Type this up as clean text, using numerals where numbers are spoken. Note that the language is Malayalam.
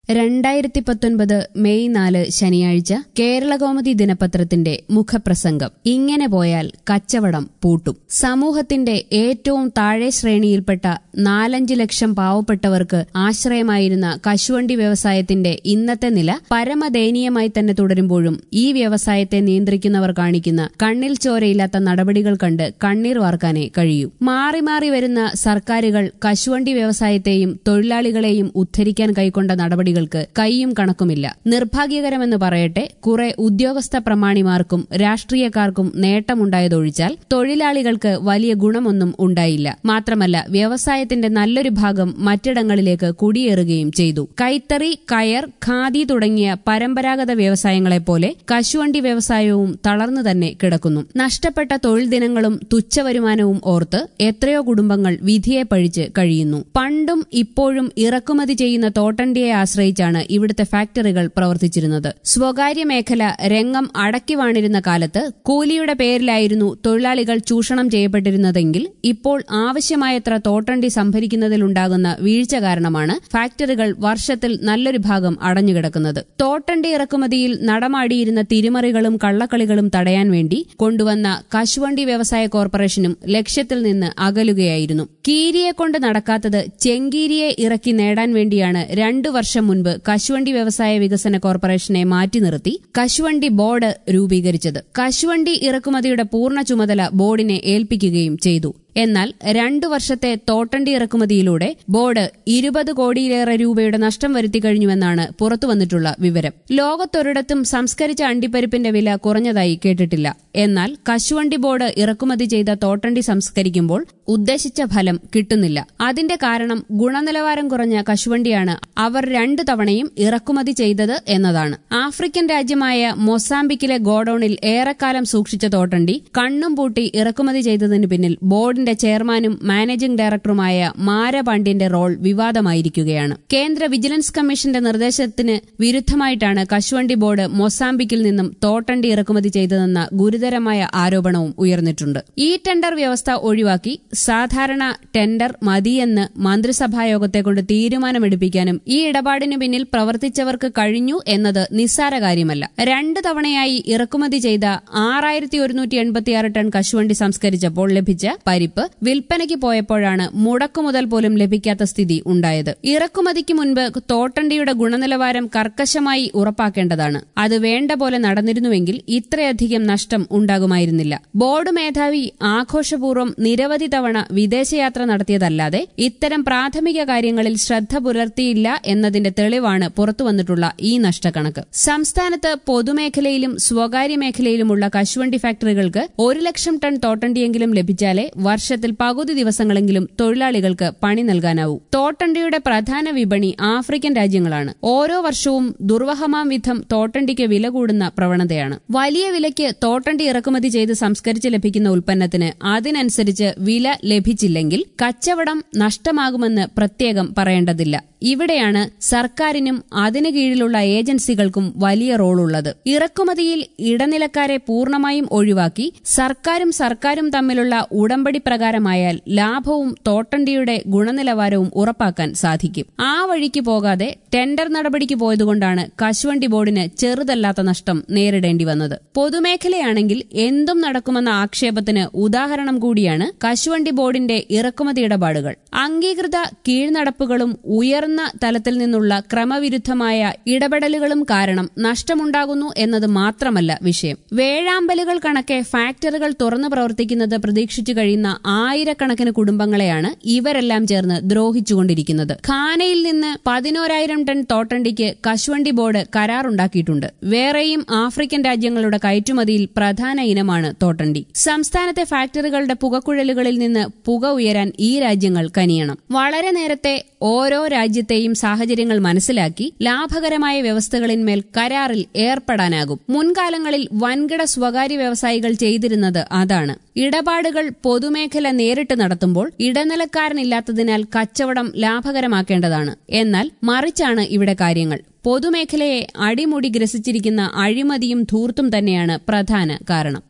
2019 മെയ് 4 ശനിയാഴ്ച കേരളകൗമുദി ദിനപത്രത്തിന്റെ മുഖപ്രസംഗം. ഇങ്ങനെ പോയാൽ കച്ചവടം പൂട്ടും. സമൂഹത്തിന്റെ ഏറ്റവും താഴെ ശ്രേണിയിൽപ്പെട്ട 4-5 ലക്ഷം പാവപ്പെട്ടവർക്ക് ആശ്രയമായിരുന്ന കശുവണ്ടി വ്യവസായത്തിന്റെ ഇന്നത്തെ നില പരമദയനീയമായി തന്നെ തുടരുമ്പോഴും ഈ വ്യവസായത്തെ നിയന്ത്രിക്കുന്നവർ കാണിക്കുന്ന കണ്ണിൽ ചോരയില്ലാത്ത നടപടികൾ കണ്ട് കണ്ണീർ വാർക്കാനേ കഴിയൂ. മാറി മാറി വരുന്ന സർക്കാരുകൾ കശുവണ്ടി വ്യവസായത്തെയും തൊഴിലാളികളെയും ഉദ്ധരിക്കാൻ കൈക്കൊണ്ട നടപടികൾക്ക് കൈയും കണക്കുമില്ല. നിർഭാഗ്യകരമെന്ന് പറയട്ടെ, കുറെ ഉദ്യോഗസ്ഥ പ്രമാണിമാർക്കും രാഷ്ട്രീയക്കാർക്കും നേട്ടമുണ്ടായതൊഴിച്ചാൽ തൊഴിലാളികൾക്ക് വലിയ ഗുണമൊന്നും ഉണ്ടായില്ല. മാത്രമല്ല, വ്യവസായത്തിന്റെ നല്ലൊരു ഭാഗം മറ്റിടങ്ങളിലേക്ക് കുടിയേറുകയും ചെയ്തു. കൈത്തറി, കയർ, ഖാദി തുടങ്ങിയ പരമ്പരാഗത വ്യവസായങ്ങളെപ്പോലെ കശുവണ്ടി വ്യവസായവും തളർന്നു തന്നെ കിടക്കുന്നു. നഷ്ടപ്പെട്ട തൊഴിൽ ദിനങ്ങളും തുച്ഛവരുമാനവും ഓർത്ത് എത്രയോ കുടുംബങ്ങൾ വിധിയെ പഴിച്ച് കഴിയുന്നു. പണ്ടും ഇപ്പോഴും ഇറക്കുമതി ചെയ്യുന്ന തോട്ടണ്ടിയെ ആശ്രയിച്ചാണ് ഇവിടുത്തെ ഫാക്ടറികൾ പ്രവർത്തിച്ചിരുന്നത്. സ്വകാര്യ മേഖല രംഗം അടക്കി വാണിരുന്ന കാലത്ത് കൂലിയുടെ പേരിലായിരുന്നു തൊഴിലാളികൾ ചൂഷണം ചെയ്യപ്പെട്ടിരുന്നതെങ്കിൽ ഇപ്പോൾ ആവശ്യമായത്ര തോട്ടണ്ടി സംഭരിക്കുന്നതിലുണ്ടാകുന്ന വീഴ്ച കാരണമാണ് ഫാക്ടറികൾ വർഷത്തിൽ നല്ലൊരു ഭാഗം അടഞ്ഞുകിടക്കുന്നത്. തോട്ടണ്ടി ഇറക്കുമതിയിൽ നടമാടിയിരുന്ന തിരിമറികളും കള്ളക്കളികളും തടയാൻ വേണ്ടി കൊണ്ടുവന്ന കശുവണ്ടി വ്യവസായ കോർപ്പറേഷനും ലക്ഷ്യത്തിൽ നിന്ന് അകലുകയായിരുന്നു. കീരിയെ കൊണ്ട് നടക്കാത്തത് ചെങ്കീരിയെ ഇറക്കി നേടാൻ വേണ്ടിയാണ് 2 വർഷം മുൻപ് കശുവണ്ടി വ്യവസായ വികസന കോർപ്പറേഷനെ മാറ്റി നിർത്തി കശുവണ്ടി ബോർഡ് രൂപീകരിച്ചത്. കശുവണ്ടി ഇറക്കുമതിയുടെ പൂർണ്ണ ചുമതല ബോർഡിനെ ഏൽപ്പിക്കുകയും ചെയ്തു. എന്നാൽ 2 വർഷത്തെ തോട്ടണ്ടി ഇറക്കുമതിയിലൂടെ ബോർഡ് 20 കോടിയിലേറെ രൂപയുടെ നഷ്ടം വരുത്തിക്കഴിഞ്ഞുവെന്നാണ് പുറത്തുവന്നിട്ടുള്ള വിവരം. ലോകത്തൊരിടത്തും സംസ്കരിച്ച അണ്ടിപ്പരിപ്പിന്റെ വില കുറഞ്ഞതായി കേട്ടിട്ടില്ല. എന്നാൽ കശുവണ്ടി ബോർഡ് ഇറക്കുമതി ചെയ്ത തോട്ടണ്ടി സംസ്കരിക്കുമ്പോൾ ഉദ്ദേശിച്ച ഫലം കിട്ടുന്നില്ല. അതിന്റെ കാരണം ഗുണനിലവാരം കുറഞ്ഞ കശുവണ്ടിയാണ് അവർ 2 തവണയും ഇറക്കുമതി ചെയ്തത് എന്നതാണ്. ആഫ്രിക്കൻ രാജ്യമായ മൊസാംബിക്കിലെ ഗോഡൌണിൽ ഏറെക്കാലം സൂക്ഷിച്ച തോട്ടണ്ടി കണ്ണും പൂട്ടി ഇറക്കുമതി ചെയ്തതിന് പിന്നിൽ ബോർഡിന്റെ ചെയർമാനും മാനേജിംഗ് ഡയറക്ടറുമായ മാരപാണ്ഡ്യന്റെ റോൾ വിവാദമായിരിക്കുകയാണ്. കേന്ദ്ര വിജിലൻസ് കമ്മീഷന്റെ നിർദ്ദേശത്തിന് വിരുദ്ധമായിട്ടാണ് കശുവണ്ടി ബോർഡ് മൊസാംബിക്കിൽ നിന്നും തോട്ടണ്ടി ഇറക്കുമതി ചെയ്തതെന്ന ഗുരുതരമായ ആരോപണവും ഉയർന്നിട്ടുണ്ട്. ഈ ടെൻഡർ വ്യവസ്ഥ ഒഴിവാക്കി സാധാരണ ടെൻഡർ മതിയെന്ന് മന്ത്രിസഭായോഗത്തെ കൊണ്ട് തീരുമാനമെടുപ്പിക്കാനും ഈ ഇടപാടിന് പിന്നിൽ പ്രവർത്തിച്ചവർക്ക് കഴിഞ്ഞു എന്നത് നിസ്സാര കാര്യമല്ല. 2 തവണയായി ഇറക്കുമതി ചെയ്ത 6186 ടൺ കശുവണ്ടി സംസ്കരിച്ചപ്പോൾ ലഭിച്ച പരിപ്പ് വിൽപ്പനയ്ക്ക് പോയപ്പോഴാണ് മുടക്കുമുതൽ പോലും ലഭിക്കാത്ത സ്ഥിതി ഉണ്ടായത്. ഇറക്കുമതിക്ക് മുൻപ് തോട്ടണ്ടിയുടെ ഗുണനിലവാരം കർക്കശമായി ഉറപ്പാക്കേണ്ടതാണ്. അത് വേണ്ട പോലെ നടന്നിരുന്നുവെങ്കിൽ ഇത്രയധികം നഷ്ടം ഉണ്ടാകുമായിരുന്നില്ല. ബോർഡ് മേധാവി ആഘോഷപൂർവ്വം നിരവധി തവണ വിദേശയാത്ര നടത്തിയതല്ലാതെ ഇത്തരം പ്രാഥമിക കാര്യങ്ങളിൽ ശ്രദ്ധ പുലർത്തിയില്ല എന്നതിന്റെ തെളിവാണ് പുറത്തുവന്നിട്ടുള്ള ഈ നഷ്ടക്കണക്ക്. സംസ്ഥാനത്ത് പൊതുമേഖലയിലും സ്വകാര്യ മേഖലയിലുമുള്ള കശുവണ്ടി ഫാക്ടറികൾക്ക് 1 ലക്ഷം ടൺ തോട്ടണ്ടിയെങ്കിലും ലഭിച്ചാലേ വർഷത്തിൽ പകുതി ദിവസങ്ങളെങ്കിലും തൊഴിലാളികൾക്ക് പണി നൽകാനാവൂ. തോട്ടണ്ടിയുടെ പ്രധാന വിപണി ആഫ്രിക്കൻ രാജ്യങ്ങളാണ്. ഓരോ വർഷവും ദുർവഹമാം വിധം തോട്ടണ്ടിക്ക് വില കൂടുന്ന പ്രവണതയാണ്. വലിയ വിലയ്ക്ക് തോട്ടണ്ടി ഇറക്കുമതി ചെയ്ത് സംസ്കരിച്ച് ലഭിക്കുന്ന ഉൽപ്പന്നത്തിന് അതിനനുസരിച്ച് വില ലഭിച്ചില്ലെങ്കിൽ കച്ചവടം നഷ്ടമാകുമെന്ന് പ്രത്യേകം പറയേണ്ടതില്ല. ഇവിടെയാണ് സർക്കാരിനും അതിനു കീഴിലുള്ള ഏജൻസികൾക്കും വലിയ റോളുള്ളത്. ഇറക്കുമതിയിൽ ഇടനിലക്കാരെ പൂർണ്ണമായും ഒഴിവാക്കി സർക്കാരും തമ്മിലുള്ള ഉടമ്പടി പ്രകാരമായാൽ ലാഭവും തോട്ടണ്ടിയുടെ ഗുണനിലവാരവും ഉറപ്പാക്കാൻ സാധിക്കും. ആ വഴിക്ക് പോകാതെ ടെൻഡർ നടപടിക്ക് പോയതുകൊണ്ടാണ് കശുവണ്ടി ബോർഡിന് ചെറുതല്ലാത്ത നഷ്ടം നേരിടേണ്ടി വന്നത്. പൊതുമേഖലയാണെങ്കിൽ എന്തും നടക്കുമെന്ന ആക്ഷേപത്തിന് ഉദാഹരണം കൂടിയാണ് കശുവണ്ടി ബോർഡിന്റെ ഇറക്കുമതി ഇടപാടുകൾ. അംഗീകൃത കീഴ്നടപ്പുകളും ഉയർന്ന തലത്തിൽ നിന്നുള്ള ക്രമവിരുദ്ധമായ ഇടപെടലുകളും കാരണം നഷ്ടമുണ്ടാകുന്നു എന്നത് മാത്രമല്ല വിഷയം. വേഴാമ്പലുകൾ കണക്കെ ഫാക്ടറികൾ തുറന്നു പ്രവർത്തിക്കുന്നത് പ്രതീക്ഷിച്ചു കഴിയുന്ന ആയിരക്കണക്കിന് കുടുംബങ്ങളെയാണ് ഇവരെല്ലാം ചേർന്ന് ദ്രോഹിച്ചുകൊണ്ടിരിക്കുന്നത്. ഖാനയിൽ നിന്ന് 11,000 ടൺ തോട്ടണ്ടിക്ക് കശുവണ്ടി ബോർഡ് കരാറുണ്ടാക്കിയിട്ടുണ്ട്. വേറെയും ആഫ്രിക്കൻ രാജ്യങ്ങളുടെ കയറ്റുമതിയിൽ പ്രധാന ഇനമാണ് തോട്ടണ്ടി. സംസ്ഥാനത്തെ ഫാക്ടറികളുടെ പുകക്കുഴലുകളിൽ നിന്ന് പുക ഉയരാൻ ഈ രാജ്യങ്ങൾ കനിയണം. വളരെ നേരത്തെ ഓരോ രാജ്യത്തെയും സാഹചര്യങ്ങൾ മനസ്സിലാക്കി ലാഭകരമായ വ്യവസ്ഥകളിന്മേൽ കരാറിൽ ഏർപ്പെടാനാകും. മുൻകാലങ്ങളിൽ വൻകിട സ്വകാര്യ വ്യവസായികൾ ചെയ്തിരുന്നത് അതാണ്. ഇടപാടുകൾ പൊതുമേഖല നേരിട്ട് നടത്തുമ്പോൾ ഇടനിലക്കാരനില്ലാത്തതിനാൽ കച്ചവടം ലാഭകരമാക്കേണ്ടതാണ്. എന്നാൽ മറിച്ചാണ് ഇവിടെ കാര്യങ്ങൾ. പൊതുമേഖലയെ അടിമുടി ഗ്രസിച്ചിരിക്കുന്ന അഴിമതിയും ധൂർത്തും തന്നെയാണ് പ്രധാന കാരണം.